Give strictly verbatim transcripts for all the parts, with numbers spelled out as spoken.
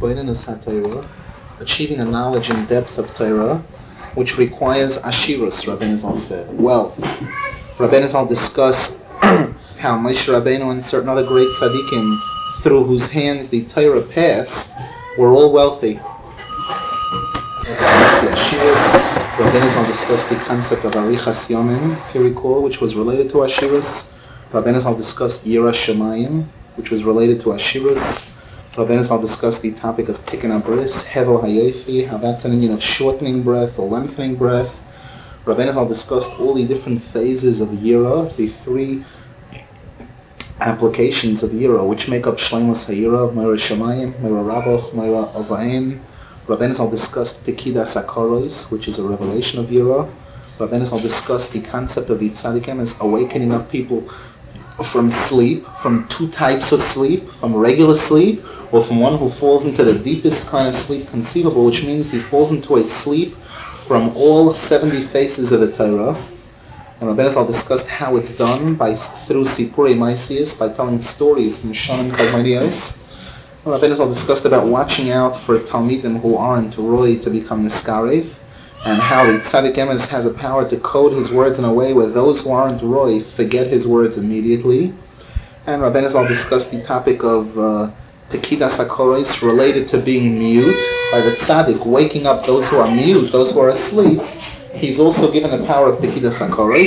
Hisboinenus HaTorah, achieving a knowledge and depth of Torah, which requires Ashirus, Rabbeinu Zal said, wealth. Rabbeinu Zal discussed how Moshe Rabbeinu and certain other great tzaddikim, through whose hands the Torah passed, were all wealthy. Discussed the Ashirus. Rabbeinu Zal discussed the concept of Arichas Yomim, if you recall, which was related to Ashirus. Rabbeinu Zal discussed Yiras Shamayim, which was related to Ashirus. Rabbeinu Zal discussed the topic of Tikkun HaBris, Hevel HaYofi, how that's an Indian of shortening breath or lengthening breath. Rabbeinu Zal discussed all the different phases of Yira, the three applications of Yira, which make up Shleimus HaYira, Meira Shamayim, Meira Raboch, Meira Avaim. Rabbeinu Zal discussed Pekidas HaKoros, which is a revelation of Yira. Rabbeinu Zal discussed the concept of the tzaddikim as awakening of people from sleep, from two types of sleep, from regular sleep, or from one who falls into the deepest kind of sleep conceivable, which means he falls into a sleep from all seventy faces of the Torah. And Rabbeinu Zal discussed how it's done by through Sipurei Maisius, by telling stories from Shonim Kazmaidios. Rabbeinu Zal discussed about watching out for Talmidim who aren't Roy to become Niskarev, and how the Tzaddik Emes has a power to code his words in a way where those who aren't Roy forget his words immediately. And Rabbeinu Zal discussed the topic of uh, Pekidas HaKoros related to being mute, by the Tzaddik waking up those who are mute, those who are asleep. He's also given the power of Pekidas HaKoros.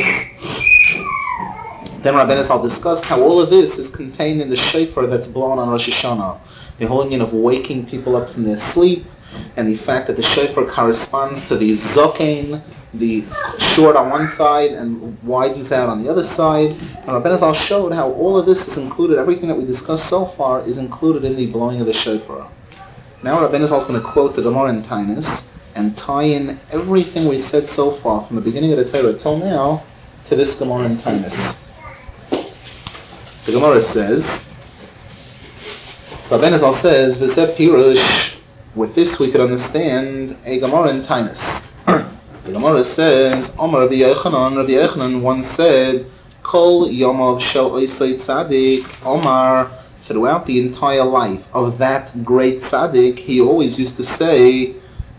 Then Rabbeinu Zal discussed how all of this is contained in the shofar that's blown on Rosh Hashanah. The whole union of waking people up from their sleep, and the fact that the shofar corresponds to the zokein, the short on one side and widens out on the other side. And Rabbeinu Zal showed how all of this is included, everything that we discussed so far is included in the blowing of the shofar. Now Rabbeinu Zal is going to quote the Gemara in Tainus and tie in everything we said so far from the beginning of the Torah till now to this Gemara in Tainus. The Gemara says, Rabbeinu Zal says, V'zeh pirush. With this we could understand a Gemara in Tainus. The Gemara says, Omar Rabbi Yochanan, Rabbi Yochanan once said, Kol Yomov Shel Oisei Tzadik, Omar, throughout the entire life of that great tzaddik, he always used to say,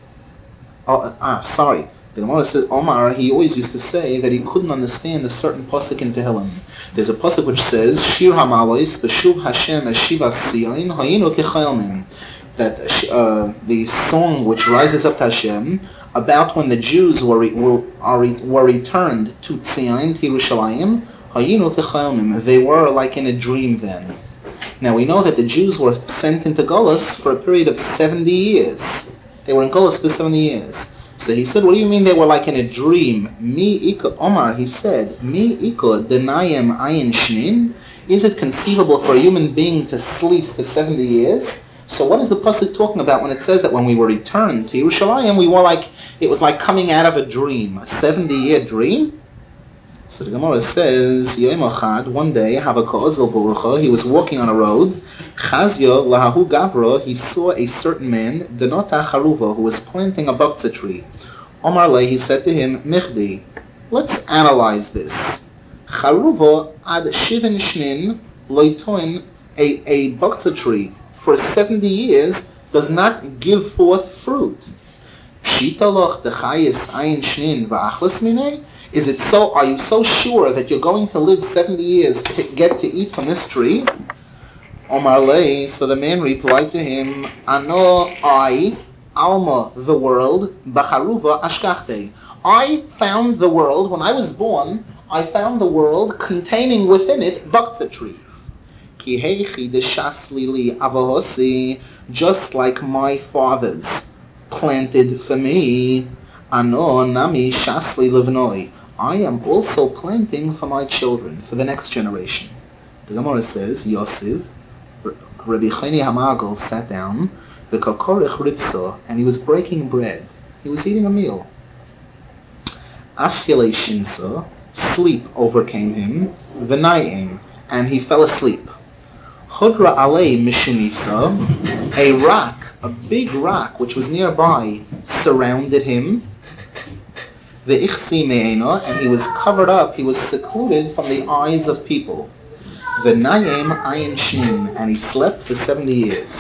oh, ah, sorry, the Gemara says, Omar, he always used to say that he couldn't understand a certain pasuk in Tehillim. There's a pasuk which says, Shir HaMalois, B'shuv Hashem Eshivas Siyon, Hayinu Kechalmin. That uh, the song which rises up to Hashem about when the Jews were re- will, are re- were returned to Tzion, to Yerushalayim, Hayinu Kechalmim, they were like in a dream then. Now we know that the Jews were sent into Golus for a period of seventy years. They were in Golus for seventy years. So he said, what do you mean they were like in a dream? Mi iko, Omar, he said, Mi iko denayim ayin shnin? Is it conceivable for a human being to sleep for seventy years? So what is the pasuk talking about when it says that when we were returned to Yerushalayim, we were like, it was like coming out of a dream, a seventy-year dream? So the Gemara says, Yom Echad, one day, Havaka Ozel Barucha, he was walking on a road, Chazya Lahahu Gabra, he saw a certain man, Denota Charuva, who was planting a baktzah tree. Omar Le, he said to him, Michdi, let's analyze this. Charuva ad shivin shnin loitoin, a, a baktzah tree, for seventy years does not give forth fruit. Pshitaloch dechayis ayin shnin va'achlas minei? Is it so? Are you so sure that you're going to live seventy years to get to eat from this tree? Omar lei. So the man replied to him, Ano I, Alma, the world, Bacharuva ashkachte. I found the world, when I was born, I found the world containing within it baktzah trees. Just like my fathers planted for me, Ano nami shasli levnoi. I am also planting for my children, for the next generation. The Gemara says, Yosef, Rabbi Chani Hamagal sat down, the kokorich ripsa, and he was breaking bread. He was eating a meal. Asyale shinsa, sleep overcame him, v'nayim, and he fell asleep. Chodra alei mishunisa, a rock, a big rock which was nearby, surrounded him. The ichsi me'ena, and he was covered up, he was secluded from the eyes of people. The nayim ayin shnim, and he slept for seventy years.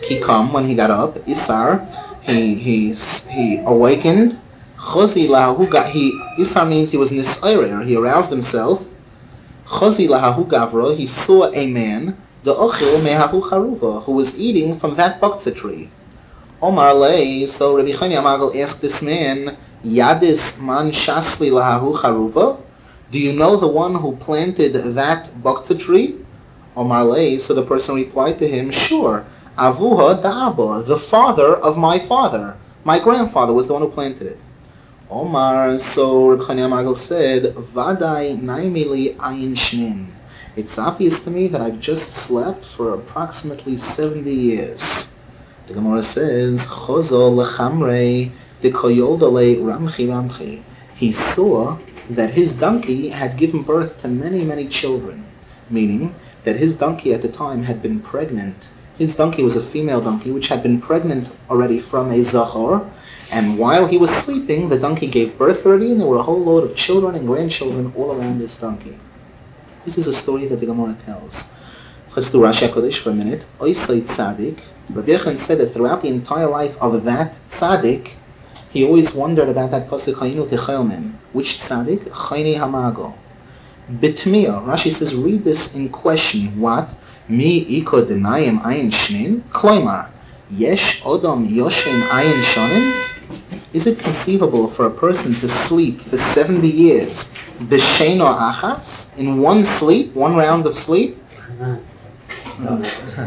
He come when he got up. Isar, he he he awakened. Chosi lahahu ga. He Isar means he was nisayrer. He aroused himself. Chosi lahahu gavra. He saw a man, the ochil mehahu charuva, who was eating from that bakta tree. Omar lei. So Rabbi Chani Amagal asked this man, Yadis man shasli lahahu charuva. Do you know the one who planted that bakta tree? Omar lei. So the person replied to him, sure. Avuha da'aba, the father of my father. My grandfather was the one who planted it. Omar, so Reb Chani Amagal said, Vadai naimili ayin shnin. It's obvious to me that I've just slept for approximately seventy years. The Gemara says, Chozo lechamrei dekoyodale ramchi ramchi. He saw that his donkey had given birth to many, many children, meaning that his donkey at the time had been pregnant. His donkey was a female donkey which had been pregnant already from a zachor, and while he was sleeping, the donkey gave birth already, and there were a whole load of children and grandchildren all around this donkey. This is a story that the Gemara tells. Let's do Rashi HaKodesh for a minute. Oisei Tzadik. Rabbi Yechon said that throughout the entire life of that Tzadik, he always wondered about that pasuk Hayinu Kechelmen. Which Tzadik? Chayni Hamago. Bitmiya. Rashi says, read this in question. What? Mi iko denayim ayin shnin? Kloimar. Yesh odom yoshin ayin shonin? Is it conceivable for a person to sleep for seventy years, b'sheno achas, in one sleep, one round of sleep? No.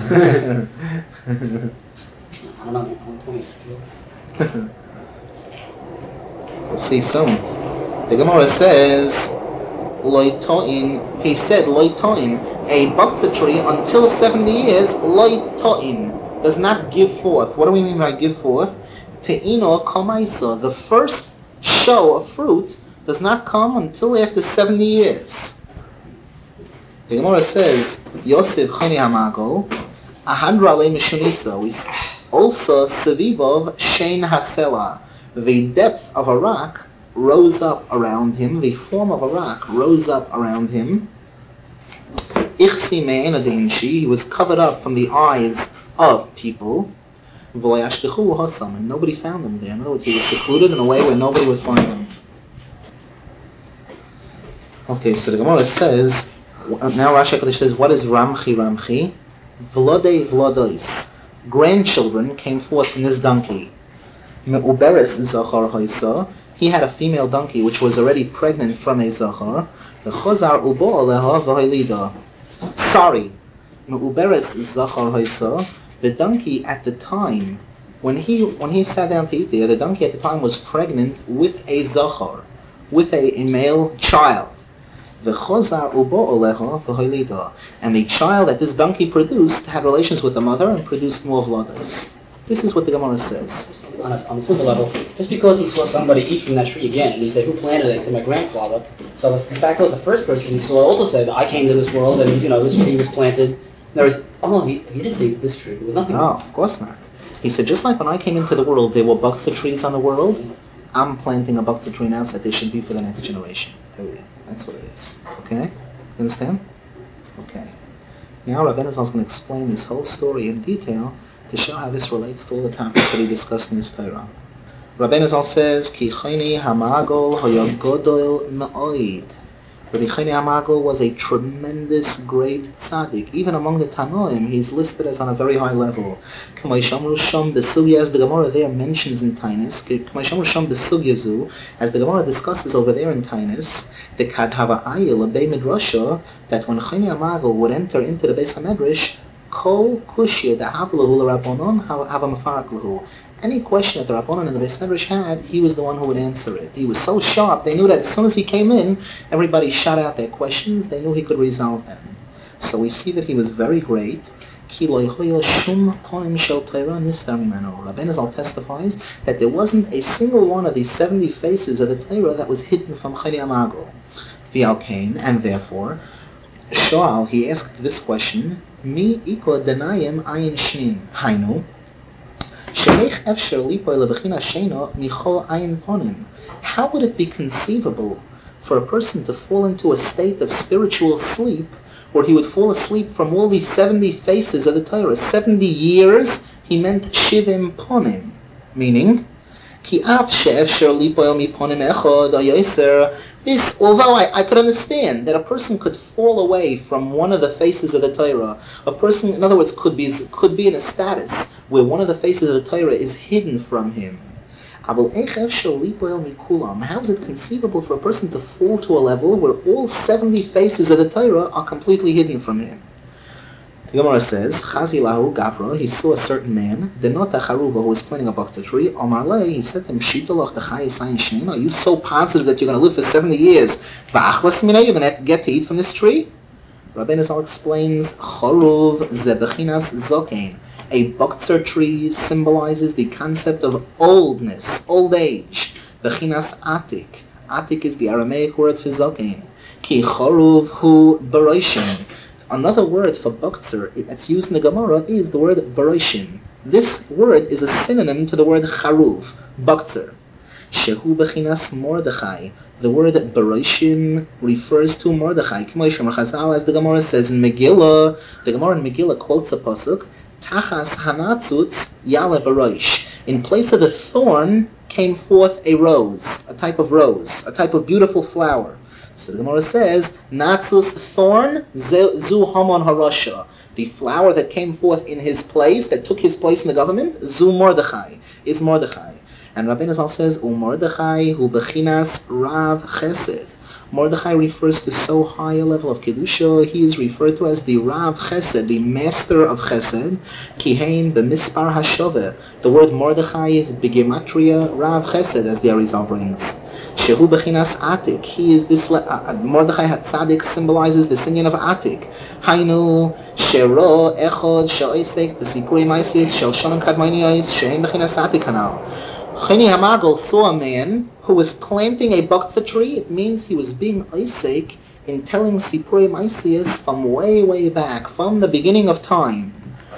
We'll see soon. The Gemara says, Loitoin, he said, Loitoin, a bakta tree until seventy years, Loitoin, does not give forth. What do we mean by give forth? Te'ino kamaisa, the first show of fruit does not come until after seventy years. The Gemara says, Yosef Chani Hamago, Ahadra le Mishunisa, also Sevivov Shein Hasela, the depth of a rock rose up around him, the form of a rock rose up around him. Ichsi me'ena deinshi, he was covered up from the eyes of people. V'layashkechu hasam, and nobody found him there. In other words, he was secluded in a way where nobody would find him. Okay, so the Gemara says, now Rashi HaKodesh says, what is Ramchi Ramchi? Vlodei Vlodois. Grandchildren came forth from this donkey. Me'uberes Zachar Haisa. He had a female donkey which was already pregnant from a Zachar. The Chozar Ubo Aleha V'Hailida. Sorry. Me'uberes Zachar Haisa. The donkey at the time, when he when he sat down to eat there, the donkey at the time was pregnant with a Zachar, with a, a male child. The chozar ubo olecha v'hoilida, and the child that this donkey produced had relations with the mother and produced more vladas. This is what the Gemara says. On a, on a simple level, just because he saw somebody eat from that tree again, and he said, "Who planted it?" He said, "My grandfather." So the fact was, the first person he saw also said, "I came to this world, and you know this tree was planted." There was oh, he, he didn't say this tree. There was nothing. No, of course not. He said, just like when I came into the world, there were bakta trees on the world. I'm planting a bakta tree now, so they should be for the next generation. Period. That's what it is. Okay? You understand? Okay. Now Rabbi Nizal is going to explain this whole story in detail to show how this relates to all the topics that he discussed in his Torah. Rabbi Nizal says, Ki chayni hamagol hayagodol ma'oid. Rabbi Chani Hamagol was a tremendous, great tzaddik. Even among the Tanoim, he's listed as on a very high level. As the Gemara there mentions in Tainus, as the Gemara discusses over there in Tainus, the Kadhava Ayil, a Bey Midrasha, that when Chani Hamagol would enter into the Beis HaMedrash, Kol Kushya, the Havlahu Rabbanon, Hava Mefarak Lahu. Any question that the Rabbanon and the Beis Medrash had, he was the one who would answer it. He was so sharp, they knew that as soon as he came in, everybody shot out their questions, they knew he could resolve them. So we see that he was very great. Rabbi Nizal testifies that there wasn't a single one of these seventy faces of the Torah that was hidden from Chani Hamagol. V'al Kain, and therefore, Shoal, he asked this question, Mi iko denayim ayin shnin, hainu, how would it be conceivable for a person to fall into a state of spiritual sleep where he would fall asleep from all these seventy faces of the Torah? seventy years he meant shivim ponim, meaning, ki af she'efsher lipoel miponim echod ayoser. This, although I, I could understand that a person could fall away from one of the faces of the Torah, a person, in other words, could be could be in a status where one of the faces of the Torah is hidden from him. How is it conceivable for a person to fall to a level where all seventy faces of the Torah are completely hidden from him? The Gemara says, Chazi lahu Gavra, he saw a certain man, Denota Charuva, who was planting a bakta tree. Omar le, he said to him, Shitolach dechayis ayin shnein, are you so positive that you're going to live for seventy years? Va'achlas mina, you're going to get to eat from this tree? Rabbeinu Zal explains, Charuv ze bechinas zokein. A bakta tree symbolizes the concept of oldness, old age. Bechinas atik. Atik is the Aramaic word for zokein. Ki charuv hu baroishin. Another word for Baktzer that's used in the Gemara is the word Baroishin. This word is a synonym to the word Charuv, Baktzer. Shehu bechinas Mordechai. The word Baroishin refers to Mordechai. As the Gemara says in Megillah, the Gemara in Megillah quotes a pasuk, Tachas hanatzutz yale baroish. In place of a thorn came forth a rose, a type of rose, a type of beautiful flower. So the Gemara says, Natzus thorn zu hamon harasha. The flower that came forth in his place, that took his place in the government, zu Mordechai, is Mordechai. And Rabbeinu Zal says, U Mordechai hu bechinas rav chesed. Mordechai refers to so high a level of kedusha. He is referred to as the Rav Chesed, the master of Chesed. Kihein b'mispar hashove. The word Mordechai is begematria Rav Chesed, as the Arizal brings. Shehu bechinas atik. He is this uh, Mordechai HaTzadik symbolizes the singing of atik. Hainu shero echod she'oisek b'sipurei ma'asos shel shonim kadmoniyos shehem bechinas atik hanal. Chini Hamagal saw a man who was planting a baktza tree. It means he was being oisek in telling sipurei ma'asos from way, way back, from the beginning of time.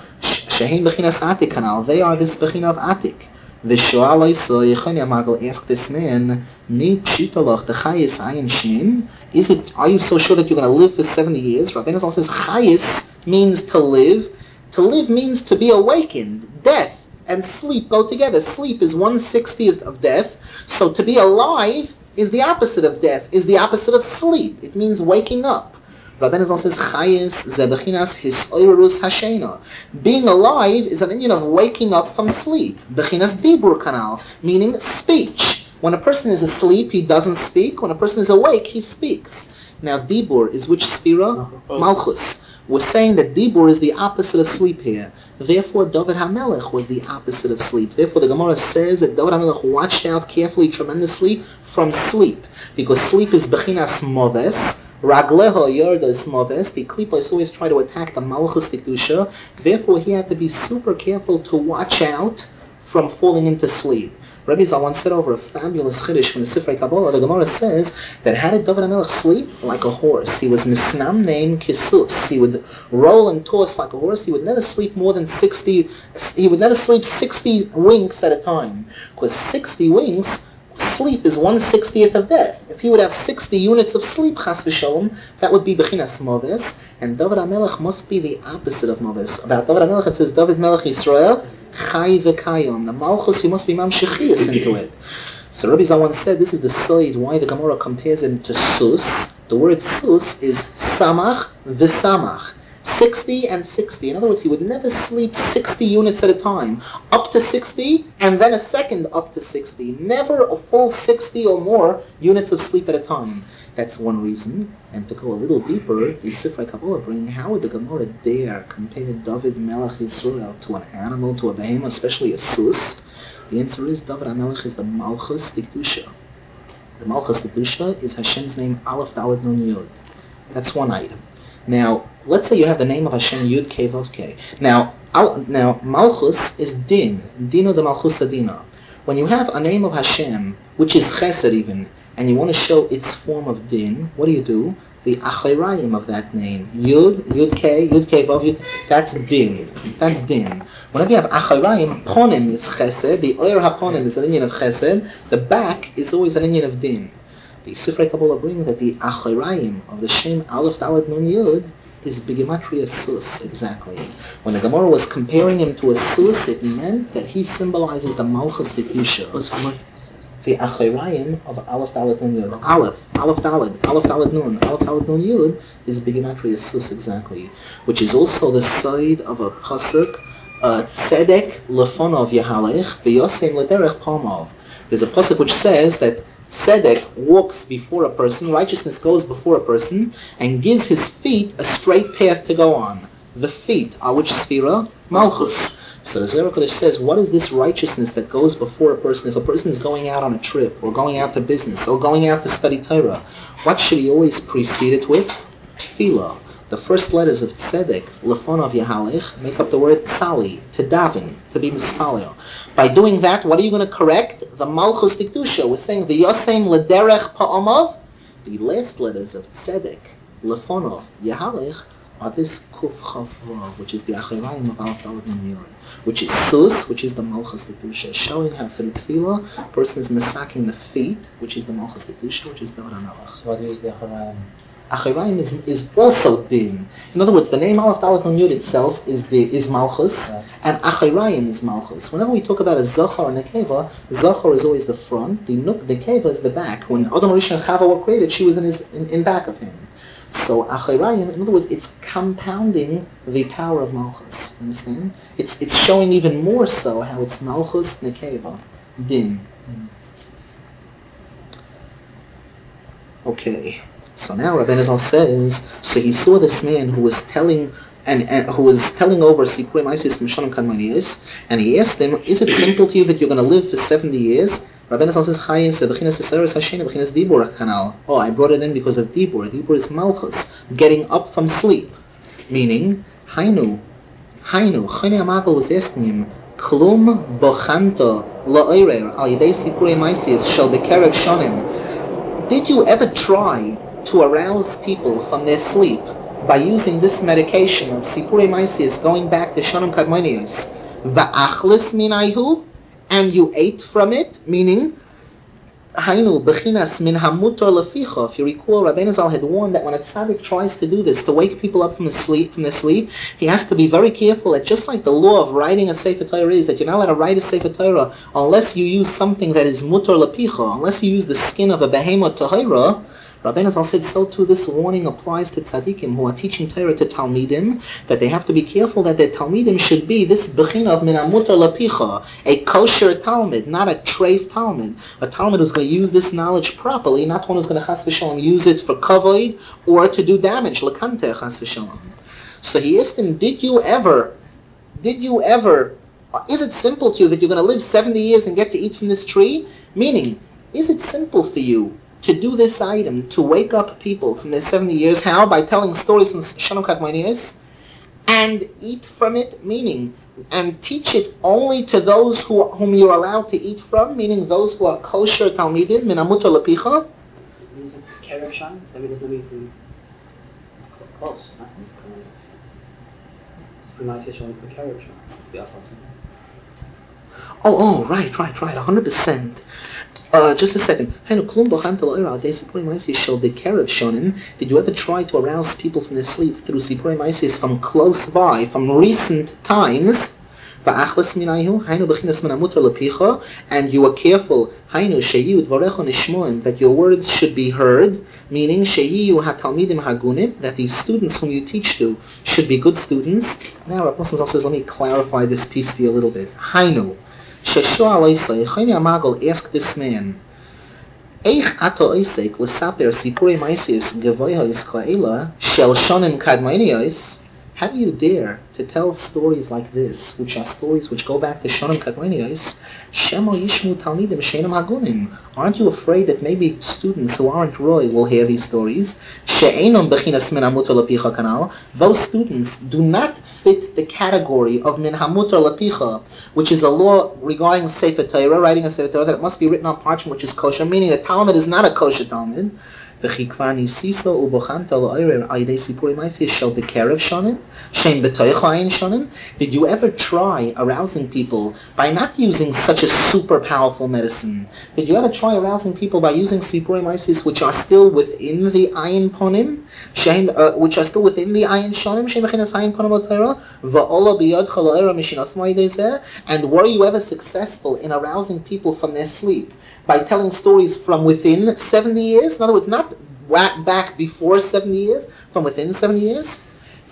Shehem bechinas atik hanal. They are this bechina of atik. The Shoalai Chini Hamagal asked this man, Ni pshitolach the chayis ayin shnin? Is it? Are you so sure that you're going to live for seventy years? Rabbeinu Zal says chayis means to live. To live means to be awakened. Death and sleep go together. Sleep is one sixtieth of death. So to be alive is the opposite of death. Is the opposite of sleep. It means waking up. Rabbeinu Zal says chayis ze bechinas hisoirus hashena. Being alive is an Indian of waking up from sleep. Bechinas dibur kanal, meaning speech. When a person is asleep, he doesn't speak. When a person is awake, he speaks. Now, dibur is which spira? Malchus. We're saying that dibur is the opposite of sleep here. Therefore, David HaMelech was the opposite of sleep. Therefore, the Gemara says that David HaMelech watched out carefully, tremendously, from sleep. Because sleep is bechinas moves. Ragleho yordas moves. The klipos always try to attack the Malchus Kedusha. Therefore, he had to be super careful to watch out from falling into sleep. Rabbi Zal once said over a fabulous chiddush from the Sifrei Kabbalah, the Gemara says that how did David HaMelech sleep? Like a horse. He was misnam named kisus. He would roll and toss like a horse. He would never sleep more than sixty, he would never sleep sixty winks at a time. Because sixty winks, sleep is one sixtieth of death. If he would have sixty units of sleep, chas v'sholom, that would be bechinas moves. And David HaMelech must be the opposite of moves. About David HaMelech it says, David Melech Yisrael, Chai v'kayom. The Malchus, you must be mamshechias into it. So Rabbi Zal once said, this is the side why the Gemara compares him to sus. The word sus is samach v'samach. sixty and sixty. In other words, he would never sleep sixty units at a time. Up to sixty, and then a second up to sixty. Never a full sixty or more units of sleep at a time. That's one reason. And to go a little deeper, the Sifrei Kabbalah bring, how would the Gemara dare compare David Melech Yisrael to an animal, to a behemoth, especially a sus? The answer is David HaMelech is the Malchus Kedusha. The Malchus Kedusha is Hashem's name, Aleph Daled Nun Yud. That's one item. Now, let's say you have the name of Hashem Yud Kei Vav Kei. Now, al, now Malchus is Din, Dino de Malchus Adina. When you have a name of Hashem, which is Chesed even, and you want to show its form of Din, what do you do? The Achirayim of that name, Yud, Yud Kei, Yud Kei Vav Yud, that's Din. That's Din. Whenever you have Achirayim, Ponim is Chesed, the Oyer HaPonim is an Indian of Chesed, the back is always an Indian of Din. The Sifrei Kabbalah bring that the Achirayim of the Shem Aleph Daled Nun Yud is Bigimatria Sus, exactly. When the Gemara was comparing him to a Sus, it meant that he symbolizes the Malchus Dikdusha. The Achirayim of Aleph Dalet Nun Yud. Aleph, Aleph Dalet, Aleph Dalet Nun, Aleph Dalet Nun Yud is Bigimatria Sus, exactly. Which is also the side of a pasuk, uh, Tzedek Lefonov Yahalech, V'yosem Lederech Palmov. There's a pasuk which says that Tzedek walks before a person, righteousness goes before a person, and gives his feet a straight path to go on. The feet are which sphera? Malchus. So the Zohar Kodesh says, what is this righteousness that goes before a person? If a person is going out on a trip, or going out to business, or going out to study Torah, what should he always precede it with? Tefillah. The first letters of Tzedek, Lefonov Yahalech, make up the word Tzali, to daven, to be mispalel. By doing that, what are you going to correct? The Malchus Dikdusha. We're saying the Yosem Lederech Pa'amav. The last letters of Tzedek, Lefonov Yahalech, are this Kuf Chav Vav, which is the Achirayim of Aleph Dalet Nun Yud, which is Sus, which is the Malchus Dikdusha, showing how through Tefillah, a person is masaking the feet, which is the Malchus Dikdusha, which is the HaMelech. So what is the Achirayim? Achirayim is, is also din. In other words, the name Aleph Dalet Nun Yud itself is the is Malchus, yeah. And Achirayim is Malchus. Whenever we talk about a Zachar and a Keva, Zachar is always the front, the the Keva is the back. When Adam Rishon and Chava were created, she was in his in, in back of him. So Achirayim, in other words, it's compounding the power of Malchus. You understand? It's it's showing even more so how it's Malchus Nekeva, Din. Mm. Okay. So now Rabbi Nizal says, so he saw this man who was telling and, and who was telling over Sipurei Maisis from Shonim Kadmoniyos, and he asked him, is it simple to you that you're going to live for seventy years? Rabbi Nizal says, Chayin said, B'chinas Eseres Hashem, B'chinas Dibur Kanal. Oh, I brought it in because of Dibur. Dibur is Malchus, getting up from sleep. Meaning, Hainu, Hainu, Chayne Amavel was asking him, Klum Bochanta La'oirer Al Yidei Sipurei Maisis Shel Bekerev Shonim. Did you ever try to arouse people from their sleep by using this medication of Sipurei Maisis, going back to Shonim Kadmoniyos, Va'achlis minayhu, and you ate from it, meaning, Hainu, Bechinas min hamutar leficha. If you recall, Rabbeinu Zal had warned that when a tzaddik tries to do this, to wake people up from the sleep, from their sleep, he has to be very careful that just like the law of writing a Sefer Torah is, that you're not allowed to write a Sefer Torah unless you use something that is mutar lepicha, unless you use the skin of a behemoth tahira. Rabbeinu Zal said, so too this warning applies to tzaddikim who are teaching Torah to Talmidim, that they have to be careful that their Talmidim should be this bechina of min hamutar lepicha, a kosher Talmud, not a treif Talmud. A Talmud who's going to use this knowledge properly, not one who's going to chas v'shalom use it for kavod or to do damage, lekante chas v'shalom. So he asked him, did you ever, did you ever, is it simple to you that you're going to live seventy years and get to eat from this tree? Meaning, is it simple for you to do this item, to wake up people from their seventy years? How? By telling stories from Shonim Kadmoniyos and eat from it, meaning, and teach it only to those who whom you're allowed to eat from, meaning those who are kosher Talmidim, min hamutar lepicha. Kerev Shonim? That means not even close. Oh, oh, right, right, right, one hundred percent. Uh, just a second. Did you ever try to arouse people from their sleep through Sipurei Maisis from close by, from recent times? And you were careful that your words should be heard, meaning that these students whom you teach to should be good students. Now Rav Nosson says, let me clarify this piece for you a little bit. Hainu. Ask this man, how do you dare to tell stories like this, which are stories which go back to Shonim Kadmoniyos? Aren't you afraid that maybe students who aren't roy will hear these stories? Those students do not fit the category of min hamutar lepicha, which is a law regarding Sefer Torah, writing a Sefer Torah, that it must be written on parchment which is kosher, meaning the Talmud is not a kosher Talmud. V'chikvar nisisa u'bochanta l'oirer ayidei sipurei ma'asis shel b'kerev shonim, shem b'toich ayin shonim. Did you ever try arousing people by not using such a super powerful medicine? Did you ever try arousing people by using sipurei ma'asis which are still within the ayin ponim, shem, uh, which are still within the ayin shonim, shem b'chinas ayin ponim l'toira, v'ola b'yodcha l'oirer mishinas ma'idei zeh? And were you ever successful in arousing people from their sleep by telling stories from within seventy years? In other words, not back before seventy years, from within seventy years.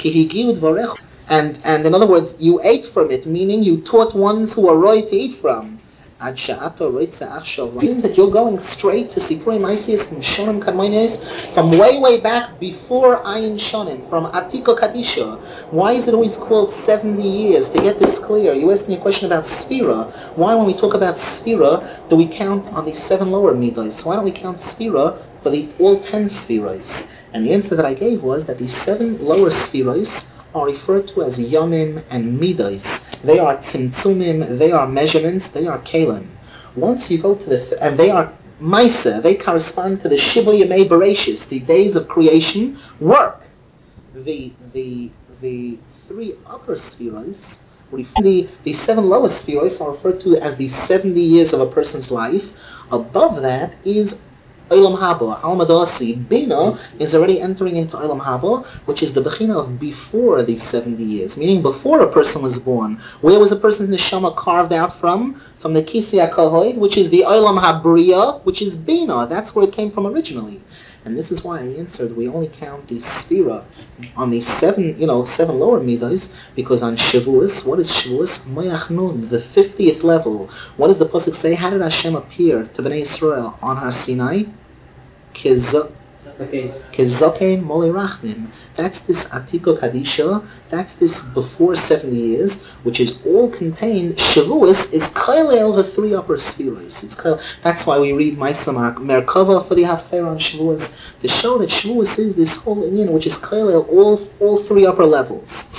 And, and in other words, you ate from it, meaning you taught ones who are right to eat from. It seems that you're going straight to Sipurei Ma'asis from Shonim Kadmonis, from way, way back before Ayin Shonim, from Atiko Kadisha. Why is it always called seventy years? To get this clear, you asked me a question about Sphira. Why, when we talk about Sphira, do we count on the seven lower Midos? Why don't we count Sphira for the all ten Sphiros? And the answer that I gave was that the seven lower Sphiros are referred to as Yomim and Midos. They are Tzimtzumim, they are measurements, they are Kalim. Once you go to the, th- and they are Maisa, they correspond to the Shiva Yemei Bereshis, the days of creation, work. The the the three upper Sphiros, the, the seven lower Sphiros are referred to as the seventy years of a person's life. Above that is Olam Haba, Almadasi. Bina is already entering into Olam Haba, which is the Bechina of before these seventy years, meaning before a person was born. Where was a person's neshama carved out from? From the Kisei HaKavod, which is the Olam Habriya, which is Bina. That's where it came from originally. And this is why I answered we only count the Sphira on the seven, you know, seven lower Midas, because on Shavuos, what is Shavuos? Moyach Nun, the fiftieth level. What does the Pasuk say? How did Hashem appear to Bnei Israel on Har Sinai? Kezokein Molei Rachmim. That's this Atiko Kadisha, that's this before seventy years, which is all contained. Shavuos is Kailel, the three upper spheres. It's Kailel. That's why we read Maisa Merkava for the Haftarah on Shavuos, to show that Shavuos is this whole Indian, which is Kailel, all, all three upper levels.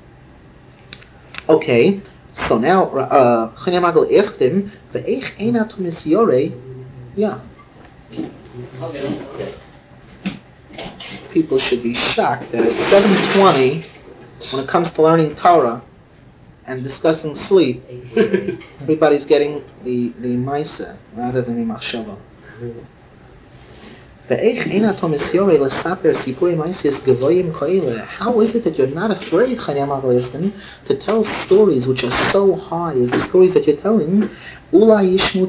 Okay, so now Chania uh, Magal asked him, Ve'ech Eina Tumis Yorei, yeah. Okay. People should be shocked that at seven twenty, when it comes to learning Torah and discussing sleep, everybody's getting the, the Maisa rather than the Machshava. How is it that you're not afraid, to tell stories which are so high as the stories that you're telling? Aren't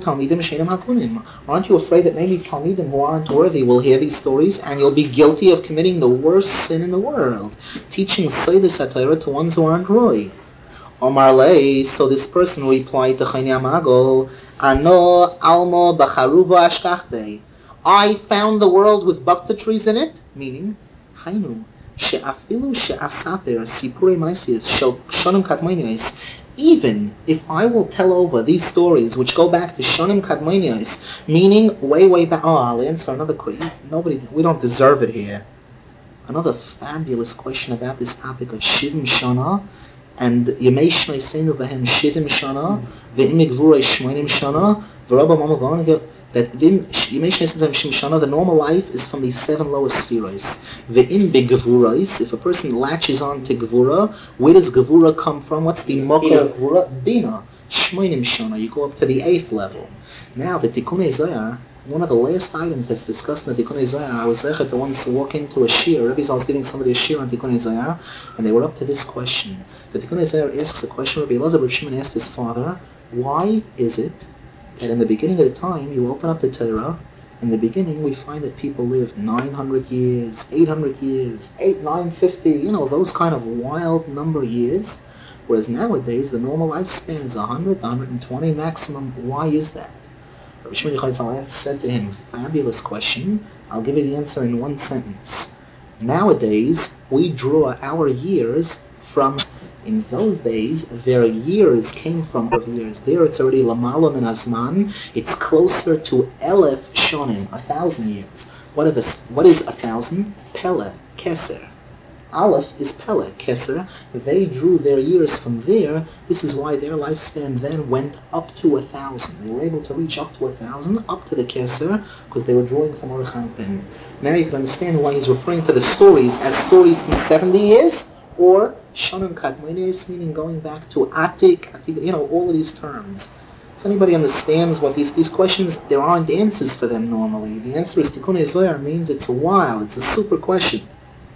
you afraid that maybe Talmidim who aren't worthy will hear these stories and you'll be guilty of committing the worst sin in the world, teaching Seides HaTorah to ones who aren't Roy? Omar Lei, so this person replied to Chania Magal, Ano Almo Bacharuva Ashkachte. I found the world with bakta trees in it, meaning, Hainu, she'afilu she'asaper sipurei ma'asis shel shonim kadmonios. Even if I will tell over these stories which go back to shonim kadmonios, meaning way, way back. Oh, I'll answer another question. Nobody, we don't deserve it here. Another fabulous question about this topic of shivim shana, and Yemei Shnei Seinu v'hem shivim shana, ve'im gvurei shmoinim shana, v'rabba mamav that the normal life is from the seven lowest spheres. Ve'im begvurais, if a person latches on to gvura, where does gvura come from? What's the mokar of gvura? Bina. Shmoinim shana, you go up to the eighth level. Now the Tikkunei Zohar, one of the last items that's discussed in the Tikkunei Zohar, I was zeichet to once walk into a shir, Rabbi was giving somebody a shir on Tikkunei Zohar, and they were up to this question. The Tikkunei Zohar asks a question, Rabbi Elazar Bar Shimon asked his father, why is it that in the beginning of the time, you open up the Torah, in the beginning we find that people lived nine hundred years, eight hundred years, eight, nine, fifty, you know, those kind of wild number years, whereas nowadays the normal lifespan is one hundred, one hundred twenty maximum. Why is that? Rabbi Shimon Yochai said to him, fabulous question, I'll give you the answer in one sentence. Nowadays, we draw our years from, in those days, their years came from years. There it's already Lamala min Azman. It's closer to Elef Shonim, a thousand years. What, are the, what is a thousand? Pele, Keser. Aleph is Pele, Keser. They drew their years from there. This is why their lifespan then went up to a thousand. They were able to reach up to a thousand, up to the Keser, because they were drawing from Orichanpin. Now you can understand why he's referring to the stories as stories from seventy years, or Shanam Kadmonis, meaning going back to Atik, Atik, you know, all of these terms. If anybody understands what these these questions, there aren't answers for them normally. The answer is Tikkun Zohar means it's a while, it's a super question.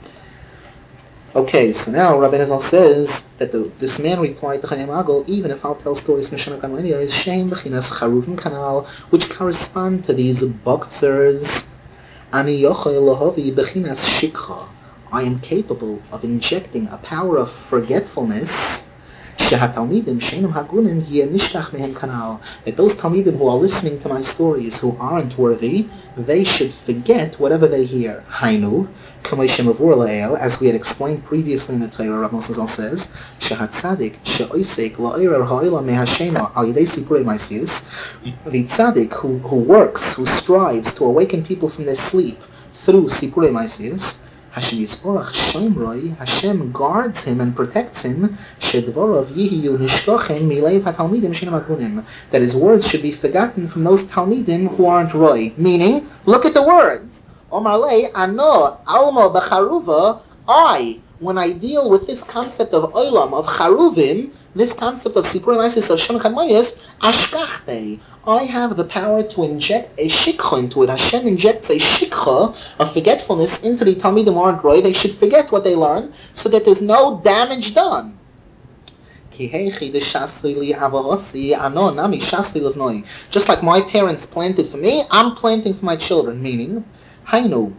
Okay, so now Rabbi Nizal says that the, this man replied to Chayim Agol, even if I'll tell stories from Shana Kadmonia, is Shem Bechinas Charuvim Kanal, which correspond to these Boktzers. Ani Yochai Lahavi Bechinas Shikha. I am capable of injecting a power of forgetfulness. That those Talmidim who are listening to my stories, who aren't worthy, they should forget whatever they hear. Hainu, as we had explained previously in the Torah, Rav Moshe says, the tzaddik who, who works, who strives to awaken people from their sleep through Sipurei Maisius, Hashem Yisborach Shomroi, Hashem guards him and protects him, Shedvorov Yihiyu Nishkochen Mileiv HaTalmidim Shinam Akunim, that his words should be forgotten from those Talmidim who aren't Roi. Meaning, look at the words. Omar Lei, Ano, Almo B'charuva, I, when I deal with this concept of Olam, of Charuvim, this concept of Sipurei Maisis of Shem Kadmoyes, Ashkachte, I have the power to inject a shikha into it. Hashem injects a shikha, a forgetfulness, into the Talmidim who aren't right. They should forget what they learn so that there's no damage done. Just like my parents planted for me, I'm planting for my children. Meaning, Hainu,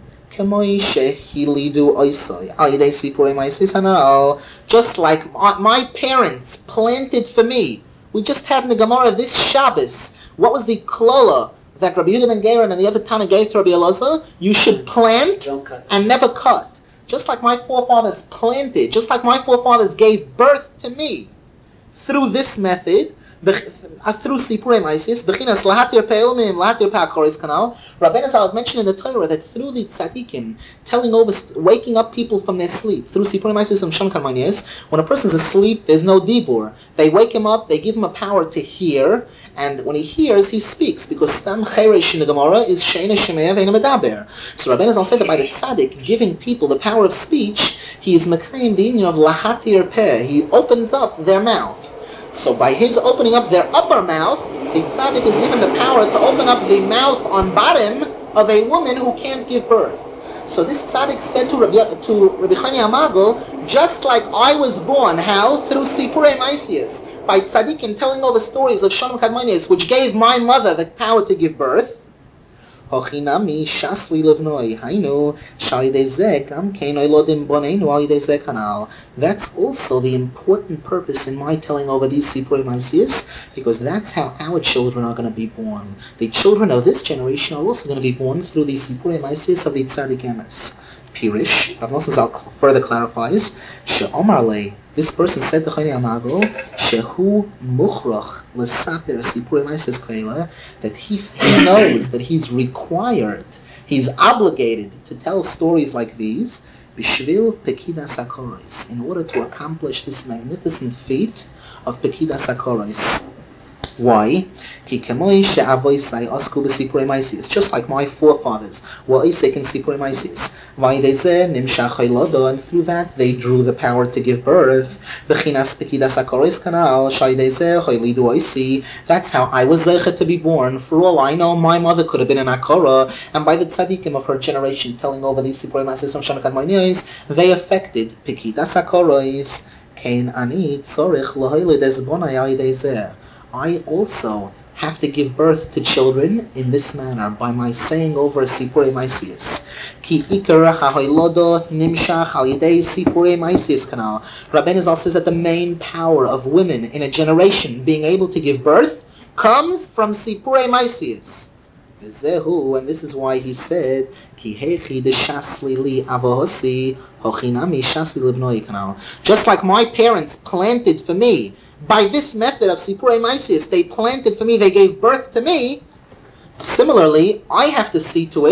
just like my parents planted for me. We just had in the Gemara this Shabbos. What was the klola that Rabbi Yehuda ben Geran and the other Tana gave to Rabbi Elazar? You should plant and never cut. Just like my forefathers planted, just like my forefathers gave birth to me through this method, through Sipurei Maisis, Bechinas Lahatir Pe'ilmim, Lahatir Pe'akoris Kanal. Rabbi Nizal mentioned in the Torah that through the tzaddikim, telling over, waking up people from their sleep, through Sipurei Maisis and Shem Kadmonis, when a person's asleep, there's no dibur. They wake him up, they give him a power to hear, and when he hears, he speaks, because Stam Cheresh in the Gemara is Sheina Shemea Ve'ena Medaber. So Rabbi Nizal said that by the tzaddik giving people the power of speech, he is Mekayim the union of Lahatir Peh. He opens up their mouth. So by his opening up their upper mouth, the tzaddik is given the power to open up the mouth on bottom of a woman who can't give birth. So this tzaddik said to Rabbi, to Rabbi Chani Amagel, just like I was born, how? Through Sipurei Maisius, by tzaddikim telling over stories of Shalom Kadmonis, which gave my mother the power to give birth. Hochinami shasli levnoi hainu shalidezek am keinoi lodim bonenu alidezek kanal. That's also the important purpose in my telling over these Sipurei Maisius, because that's how our children are going to be born. The children of this generation are also going to be born through the Sipurei Maisius of the Tzaddik Emes. Pirish, Rav Nosson further clarifies, She'omar le, this person said to Chayei Amagel, Shehu muchrach l'saper Sipurei Maisis kaila, that he, he knows that he's required, he's obligated to tell stories like these, b'shvil pekidas hakoros, in order to accomplish this magnificent feat of pekidas hakoros. Why? It's just like my forefathers were Isaac and Sipurei Maisius. And through that they drew the power to give birth. That's how I was zeichet to be born. For all I know, my mother could have been an Akora, and by the tzaddikim of her generation telling over these Sipurei Maisius from Shana Kadmonis, they affected Pekidas HaKorois. Kein ani tzorich lahoilid ez bonai al. I also have to give birth to children in this manner by my saying over Sipurei Maisius. Ki ikar ha'hoilodo nimshach al yidei Sipurei Maisius kanal. Rabbi Nizal says that the main power of women in a generation being able to give birth comes from Sipurei Maisius. Zehu, and this is why he said, Ki hechi deshasli li avohosi hochinami shasli libnoi kanal. Just like my parents planted for me, by this method of Sipurei Maisius, they planted for me, they gave birth to me. Similarly, I have to see to it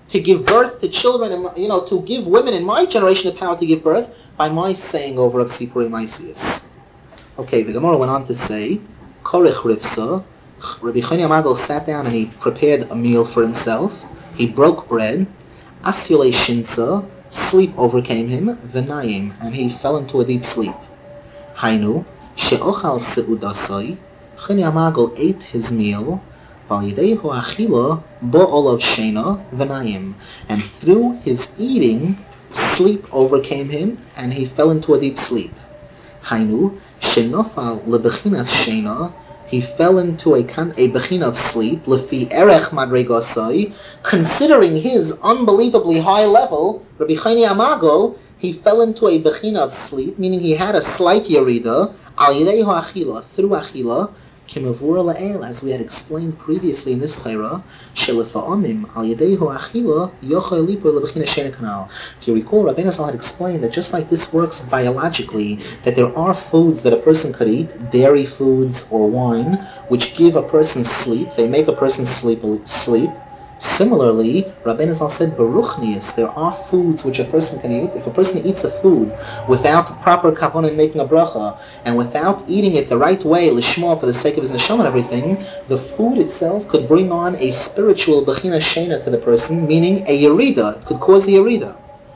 to give birth to children, and you know, to give women in my generation the power to give birth by my saying over of Sipurei Maisius. Okay, the Gemara went on to say, Korech Rivsa, Rabbi Choni Amagal sat down and he prepared a meal for himself. He broke bread. Asyule Shinsa, sleep overcame him. V'nayim, and he fell into a deep sleep. Hainu, she'ochal se'udasai, Choni Amagal ate his meal. V'alidehu achila bo'olav shena v'nayim, and through his eating, sleep overcame him, and he fell into a deep sleep. Hainu, she'nofal lebechinas shena, he fell into a, a bechina of sleep, lefi erech madregasai, considering his unbelievably high level, Rabbi Choni Amagal, he fell into a bechina of sleep, meaning he had a slight yerida, al yidei ha'achila, through achila, kimavur la'el, as we had explained previously in this Torah, shelefa'amim, al yidei ha'achila, yochel lipo lebechina shena kanal. If you recall, Rabbeinu Zal had explained that just like this works biologically, that there are foods that a person could eat, dairy foods or wine, which give a person sleep, they make a person sleep, sleep. Similarly, Rabbeinu Zal said, Baruchnius, there are foods which a person can eat. If a person eats a food without proper kavanah in making a bracha, and without eating it the right way, lishma, for the sake of his neshama and everything, the food itself could bring on a spiritual bechina shena to the person, meaning a yerida. It could cause a yerida.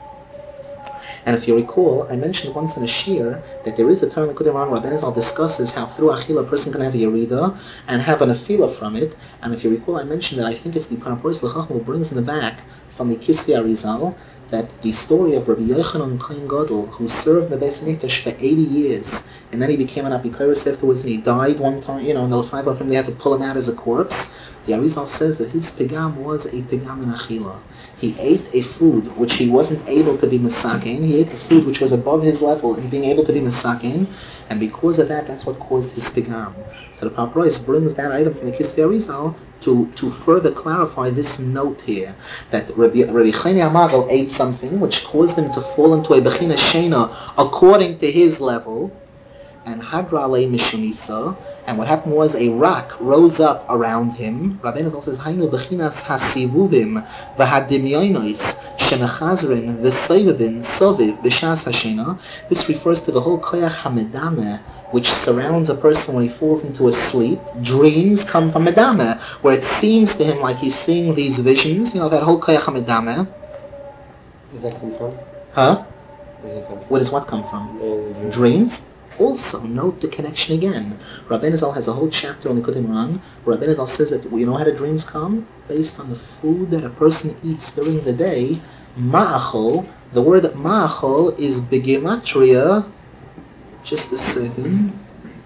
And if you recall, I mentioned once in a shir that there is a term in Kudim where Rabbeinu Zal discusses how through achila a person can have a yerida and have an afila from it. And if you recall, I mentioned that I think it's the Paraporis L'Chacham who brings in the back from the Kisvei Arizal that the story of Rabbi Yochanan Kohen Gadol, who served the Beis Hamikdash for eighty years, and then he became an Apikoros afterwards, and he died one time, you know, and the L'Fai of him, they had to pull him out as a corpse. The Arizal says that his pigam was a pigam in achila. He ate a food which he wasn't able to be misakin. He ate a food which was above his level in being able to be misakin, and because of that, that's what caused his pigam. So the Paprois brings that item from the Kisvei Arizal to, to further clarify this note here, that Rabbi, Rabbi Choni Amagal ate something which caused him to fall into a bechina shena according to his level, and Hadra alei mishunisa, and what happened was a rock rose up around him. Rabbeinu Zal says, Hainu bechinas hasivuvim v'hadimyonos shemechazrin v'soivavin soviv b'shas hashena. This refers to the whole koyach hamedameh which surrounds a person when he falls into a sleep. Dreams come from medameh, where it seems to him like he's seeing these visions. You know, that whole koyach hamedameh. Where does that come from? Huh? Where does it come from? Where does what come from? Uh, Dreams? Also, note the connection again. Rabbeinu Zal has a whole chapter on the Kudim Ran, where Rabbeinu Zal says that, you know how the dreams come? Based on the food that a person eats during the day. Ma'achol, the word ma'achol is begematria. Just a second.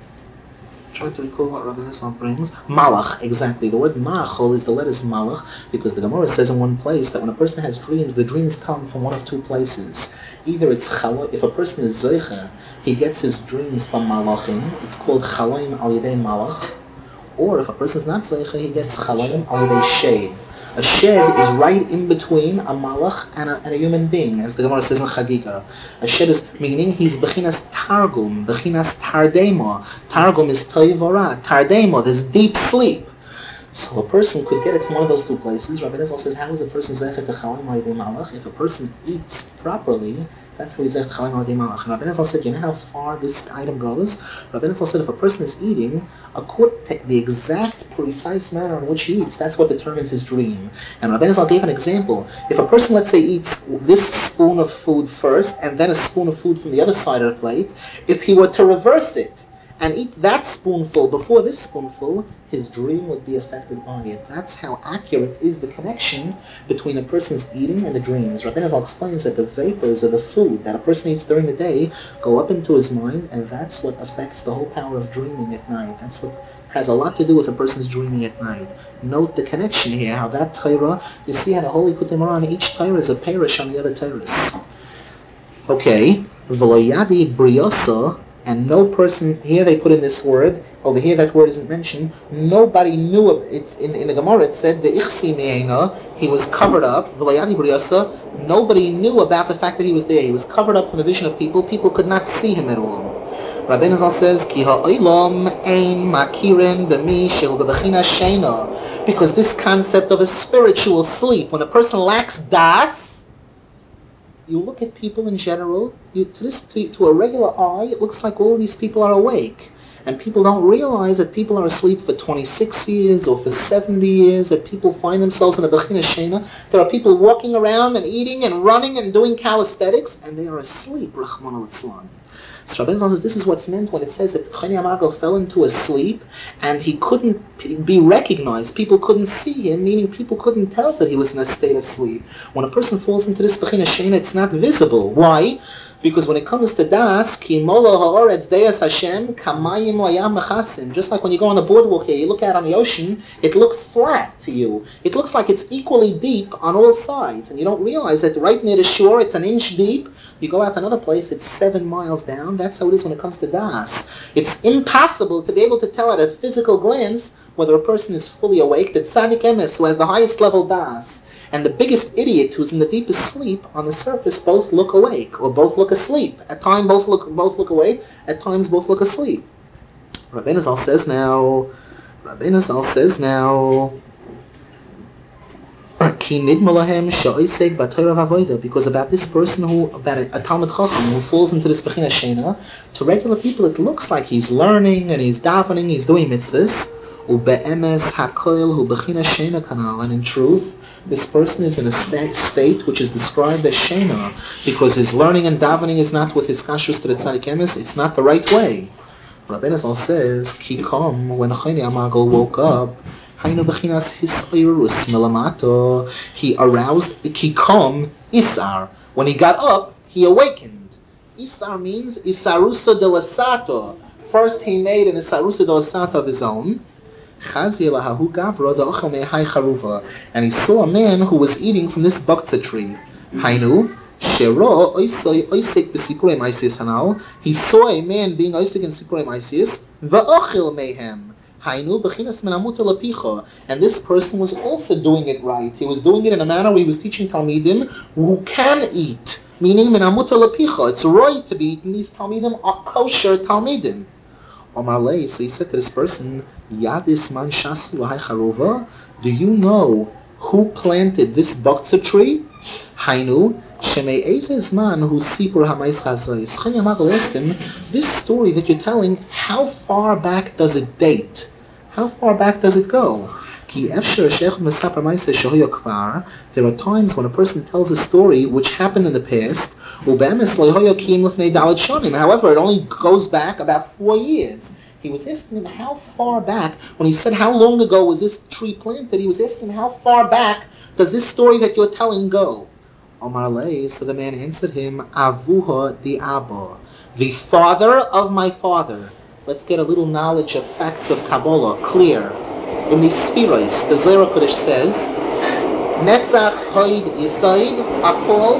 Trying to recall what Rabbeinu Zal brings. Malach, exactly. The word ma'achol is the letters malach, because the Gemara says in one place that when a person has dreams, the dreams come from one of two places. Either it's chala, if a person is zeicha, he gets his dreams from malachim, it's called chalaim al yedei malach. Or if a person is not zeicha, he gets chalaim al yedei shed. A shed is right in between a malach and a, and a human being, as the Gemara says in Chagiga. A shed is meaning he's bechinas targum, bechinas tardema. Targum is toivara, tardema, there's deep sleep. So a person could get it from one of those two places. Rabbeinu Zal says, how is a person zeicha to chalaim al yedei malach? If a person eats properly, that's how he's zeicha chalaim al yedei malach. And Rabbeinu Zal said, you know how far this item goes? Rabbeinu Zal said, if a person is eating, according to the exact, precise manner in which he eats, that's what determines his dream. And Rabbeinu Zal gave an example. If a person, let's say, eats this spoon of food first, and then a spoon of food from the other side of the plate, if he were to reverse it, and eat that spoonful before this spoonful, his dream would be affected by it. That's how accurate is the connection between a person's eating and the dreams. Rabbeinu Zal explains that the vapors of the food that a person eats during the day go up into his mind, and that's what affects the whole power of dreaming at night. That's what has a lot to do with a person's dreaming at night. Note the connection here, how that Torah, you see how the Holy Kutim Ran, each Torah is a parish on the other Torahs. Okay, V'lo briosa, and no person, here they put in this word, over here that word isn't mentioned, nobody knew of it. It's in, in the Gemara it said, the Ichsi me'ena, he was covered up, V'layadi briyasa, nobody knew about the fact that he was there. He was covered up from the vision of people, people could not see him at all. Rabbeinu Zal says, Ki ha'olam ein makirin b'mi shel b'bechina sheina. Because this concept of a spiritual sleep, when a person lacks das, you look at people in general, you, to, this, to, to a regular eye, it looks like all these people are awake. And people don't realize that people are asleep for twenty-six years or for seventy years, that people find themselves in a Bechina Shena. There are people walking around and eating and running and doing calisthenics, and they are asleep, Rachmana litzlan. So Rabbi says this is what's meant when it says that Choni HaMagal fell into a sleep and he couldn't p- be recognized. People couldn't see him, meaning people couldn't tell that he was in a state of sleep. When a person falls into this Bechina Shena, it's not visible. Why? Because when it comes to das, ki molo ha'oretz deis Hashem kamayim layam mechasim. Just like when you go on the boardwalk here, you look out on the ocean, it looks flat to you. It looks like it's equally deep on all sides, and you don't realize that right near the shore it's an inch deep. You go out to another place, it's seven miles down. That's how it is when it comes to das. It's impossible to be able to tell at a physical glance whether a person is fully awake. The tzaddik emes, who has the highest level das, and the biggest idiot who's in the deepest sleep, on the surface both look awake, or both look asleep. At times both look both look awake, at times both look asleep. Rabbeinu Zal says now, Rabbeinu Zal says now, because about this person who, about a, a Talmud Chacham who falls into this Bechina Shena, to regular people it looks like he's learning and he's davening, he's doing mitzvahs, and in truth, this person is in a sta- state which is described as Shena, because his learning and davening is not with his kashrus to the tzaddik emes, it's not the right way. Rabbeinu Zal says, Ki kom, when Choni HaMagal woke up, Hainu bechinas hisayrus milamato, he aroused, Ki kom, Isar. When he got up, he awakened. Isar means Isarusa de lasato. First he made an Isarusa de lasato of his own, and he saw a man who was eating from this bakta tree. Hainu, he saw a man being oisik in Sipurei Maisius, va'ochil mehem. Hainu, bechinas menamuta lapicha. And this person was also doing it right. He was doing it in a manner where he was teaching Talmidim who can eat, meaning menamuta lapicha. It's right to be eaten. These Talmidim are kosher Talmidim. Omar Lei, so he said to this person, Yadis man shasi lahai charova, do you know who planted this bakta tree? Hainu, shemei ezes man who sipur hamais hazayis. Choni HaMagal asked him, this story that you're telling, how far back does it date? How far back does it go? Ki efshar sheikh mesapar ma'aseh shehoya kvar. There are times when a person tells a story which happened in the past, however, it only goes back about four years. He was asking him how far back, when he said how long ago was this tree planted, he was asking him how far back does this story that you're telling go? Omar Lei, so the man answered him, Avuha di Abba, the father of my father. Let's get a little knowledge of facts of Kabbalah, clear. In the Spiros, the Zohar Kodesh says, Netzach Hoid Yisoid Akol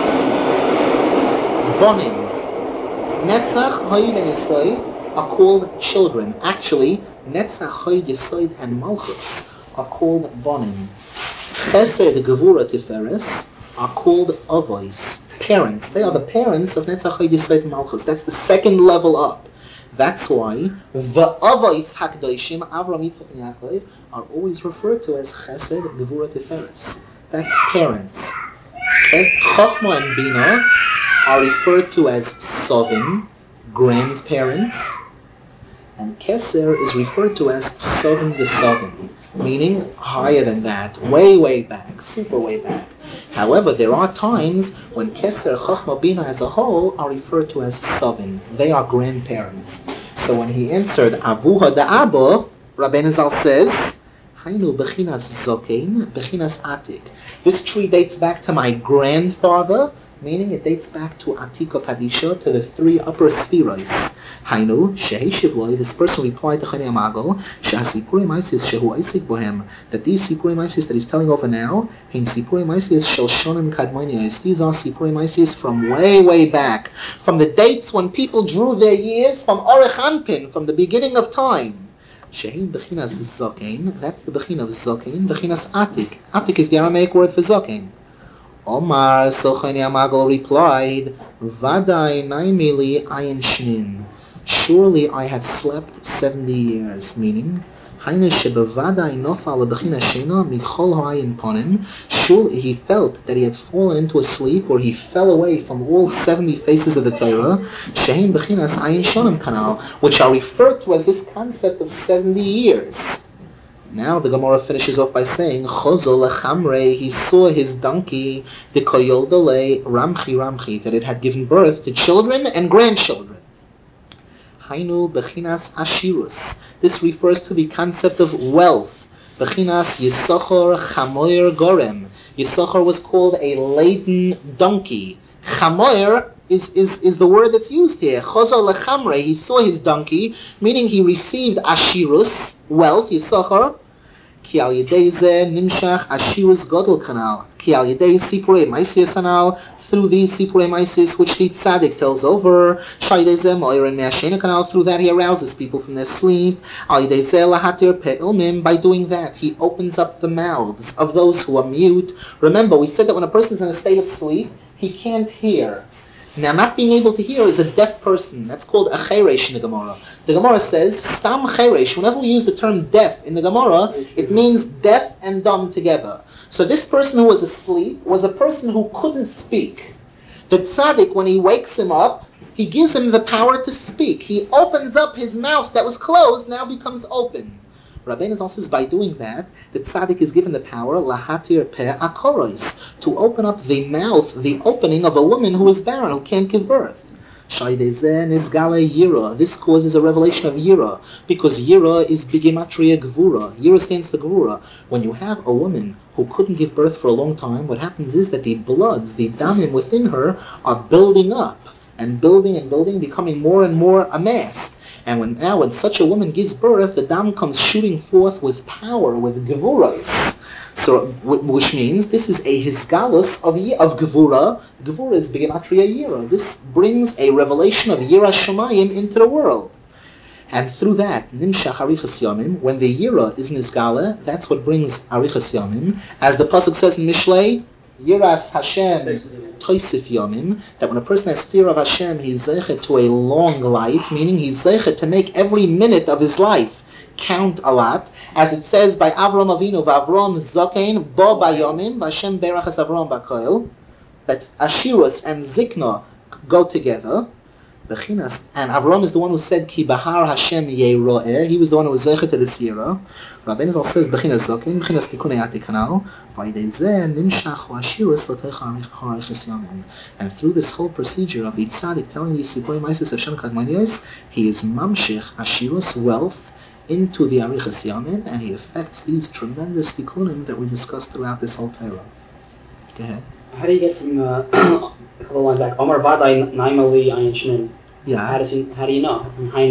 Bonim. Netzach, Hoid, and Yisoid are called children. Actually, Netzach, Hoid, Yisoid, and Malchus are called Bonim. Chesed, Gevura, Tiferes are called Avos, parents. They are the parents of Netzach, Hoid, Yisoid, and Malchus. That's the second level up. That's why the Avos Hakdoshim, Avram, Yitzchak, and Yaakov, are always referred to as Chesed, Gevura, Tiferes. That's parents. Chochma and Bina are referred to as Sovim, grandparents, and Keser is referred to as Sovim the Sovim, meaning higher than that, way, way back, super way back. However, there are times when Keser, Chochma, Bina as a whole are referred to as Sovim. They are grandparents. So when he answered Avuha da Abba, Rabbeinu Zal says, Hainu bechinas zokein, bechinas atik. This tree dates back to my grandfather, meaning it dates back to Atika Kadisha, to the three upper spheres. Hainu, Shehi Shivloi, this person replied to Choni HaMagal, Shehasipurei Maisis Shehu Isik Bohem, that these Sipurei Maisis that he's telling over now, Him Sipurei Maisis Shel Shonim Kadmonios, these are Sipurei Maisis from way, way back, from the dates when people drew their years from Orech Anpin, from the beginning of time. Shehi Bechinas Zokein, that's the Bechin of Zokein, Bechinas Atik. Atik is the Aramaic word for Zokein. Omar, so Choni HaMagal replied, Vadai naimili ayin shnin. Surely I have slept seventy years, meaning, Hainu shebevadai nofal lebechina shena michol ha'ayin ponim. Surely he felt that he had fallen into a sleep, or he fell away from all seventy faces of the Torah, shehem bechinas ayin shonim kanal, which are referred to as this concept of seventy years. Now the Gemara finishes off by saying, Chozol lechamre, he saw his donkey, the koyol dele, ramchi ramchi, that it had given birth to children and grandchildren. Hainu bechinas ashirus. This refers to the concept of wealth. Bechinas Yisachar chamoyer gorem. Yisachar was called a laden donkey. Chamoyer is, is, is the word that's used here. Chozol lechamre, he saw his donkey, meaning he received ashirus, wealth, Yisachar. Ki al yedei zeh nimshach ashirus godel kanal. Ki al yedei sipurei maisis kanal. Through these sipurei maisis, which the tzaddik tells over, shaydei zeh moir and me'ashena kanal. Through that he arouses people from their sleep. Al yedei zeh lahatir pe'ilmim. By doing that, he opens up the mouths of those who are mute. Remember, we said that when a person is in a state of sleep, he can't hear. Now, not being able to hear is a deaf person. That's called a cheresh in the Gemara. The Gemara says, stam cheresh. Whenever we use the term deaf in the Gemara, it means deaf and dumb together. So this person who was asleep was a person who couldn't speak. The tzaddik, when he wakes him up, he gives him the power to speak. He opens up his mouth that was closed, now becomes open. Rabbeinu Zal says, by doing that, the tzaddik is given the power, lahatir pe akorois, to open up the mouth, the opening of a woman who is barren, who can't give birth. Shaydezeh nizgale yira. This causes a revelation of yira, because yira is bigematria gvura. Yira stands for gvura. When you have a woman who couldn't give birth for a long time, what happens is that the bloods, the damim within her, are building up, and building and building, becoming more and more amassed. And when now when such a woman gives birth, the dam comes shooting forth with power, with gevuras. So, which means this is a hisgalus of of gevura. Gevura is begematria yira. This brings a revelation of yira shamayim into the world. And through that, nimshach arichas yamim, when the yira is nizgala, that's what brings arichas yamim. As the pasuk says in Mishlei, yiras Hashem toisif yamim, that when a person has fear of Hashem, he's zeichet to a long life, meaning he's zeichet to make every minute of his life count a lot, as it says by Avram Avinu, v'Avram zokein bo bayomim, v'Hashem berachas Avram b'koil, that Ashirus and Zikna go together. Bechinas, and Avram is the one who said Ki Bahar Hashem Yeroeh. He was the one who was zeichet to this yira. Rabbeinu Zal says Bechinas zokein, Bechinas tikunei atikanal, v'yidei zeh nimshach Ashirus l'techa harichas yamim. And through this whole procedure of the tzaddik telling these sipurei maisis of Shem Kadmonios, he is mamshich Ashirus, wealth, into the arichas yamim, and he affects these tremendous tikkunim that we discussed throughout this whole Torah. Go ahead. How do you get from uh, a couple lines back? Omar Vadai Naimali Ayin Shnim. Yeah. How does he? How do you know?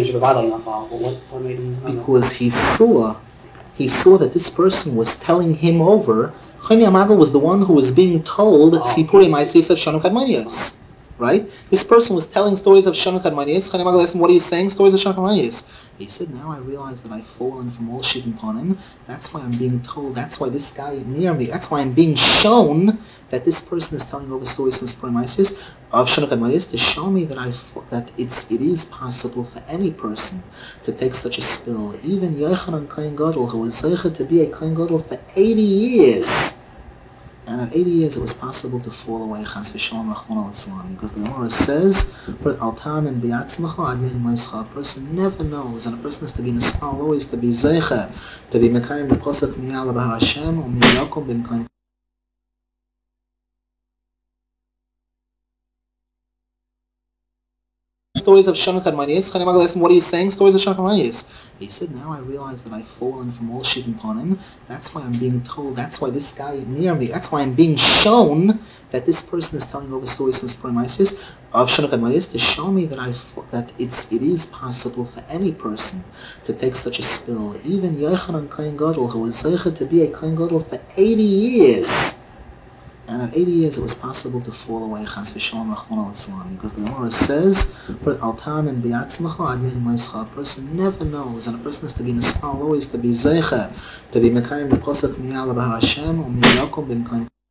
What, what made him? Because he saw, he saw that this person was telling him over. Choni Amagal was the one who was being told Sipurei Ma'ases of Shanu Kadmonios. Right? This person was telling stories of Shanu Kadmonios. Choni Amagal asked him, "What are you saying? Stories of Shanu Kadmonios?" He said, "Now I realize that I've fallen from all Shivim Panim. That's why I'm being told. That's why this guy near me. That's why I'm being shown that this person is telling over stories from Sipurei Ma'ases of Shanu Kadmonios to show me that I that it's it is possible for any person to take such a spill. Even Yochanan Kohen Gadol, who was zeichet to be a Kohen Gadol for eighty years." And at eighty years, it was possible to fall away, chas v'shalom, rachmana litzlan, because the Gemara says, "Al tam and bi'atzmacha ad yehi ma'ischa." A person never knows, and a person has to be nispal, always to be zeicha, to be mekayim b'posach miyal b'har Hashem, or miyakom ben kain. Stories of Shanu Kadmonios. Choni Amagal asked him, "What are you saying? Stories of Shanu Kadmonios?" He said, "Now I realize that I've fallen from all Shivim Panim. That's why I'm being told. That's why this guy near me. That's why I'm being shown that this person is telling over stories from Sipurei Ma'ases of Shanu Kadmonios to show me that I that it's it is possible for any person to take such a spill. Even Yochanan Kohen Gadol, who was zeichet to be a Kohen Gadol for eighty years." And at eighty years, it was possible to fall away, chas v'shalom, rachmana litzlan, because the Gemara says, "Al tam and bi'atzmacha ad yehi ma'ischa." A person never knows, and a person has to be nispal, always to be zeicha, to be mekayim b'posach miyal b'har Hashem, or miyakom ben kain.